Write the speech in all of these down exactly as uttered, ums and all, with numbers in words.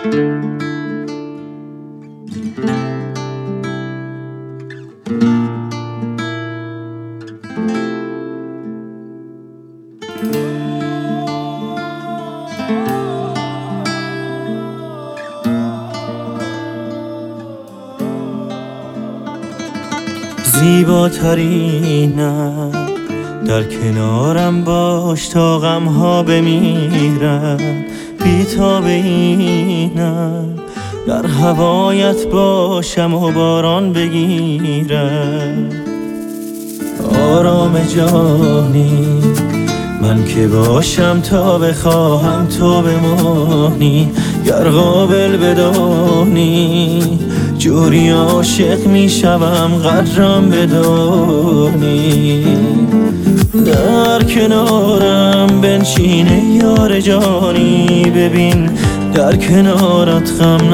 زیباترینم در کنارم باش تا غم ها بمیرن، بی تا اینم در هوایت باشم و باران بگیرم. آرام جانی من که باشم تا بخواهم تو بمانی، گر قابل بدانی جوری عاشق می شوم قدرم بدانی. در کنارم بنشینه یار جانی، ببین در کنارت غم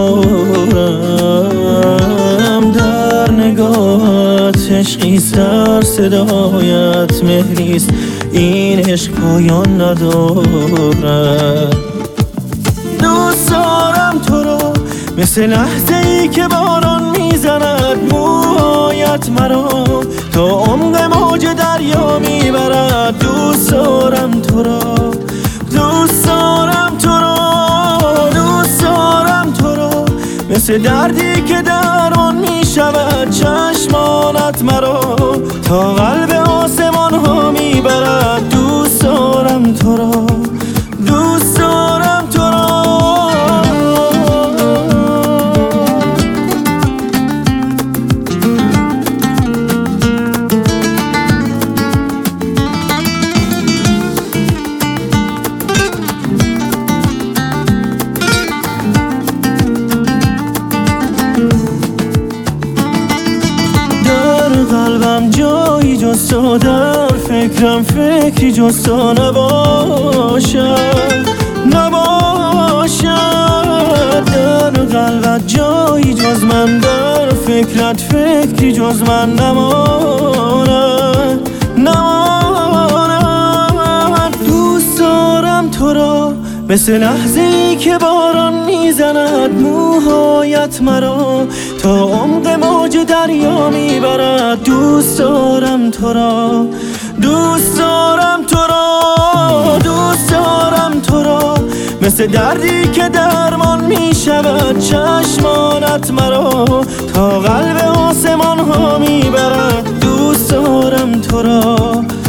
ندارم. در نگاهت عشقیست، در صدایت مهریست، این عشق پایان ندارد. دوست دارم تو رو مثل لحظه ای که باران میزند موهایت مرا تا عمق موج دریا میبرد. دوست دارم تو را، دوست دارم تو را، دوست دارم تو را مثل دردی که درمان میشود چشمانت مرا تا قلب آسمان ها میبرد. دوست دارم تو را، دوست دارم تو را. قلبم جایی جز تو، در فکرم فکری جز تو نباشد، نباشد. در قلبت جایی جز من، در فکرت فکری جز من نماند، نماند. دوست دارم تو را مثل لحظه ای که باران میزند موهایت مرا تا عمق موج دریا میبرد. دوست دارم تو را، دوست دارم تو را، دوست دارم تو را مثل دردی که درمان میشود چشمانت مرا تا قلب آسمان ها میبرد. دوست دارم تو را.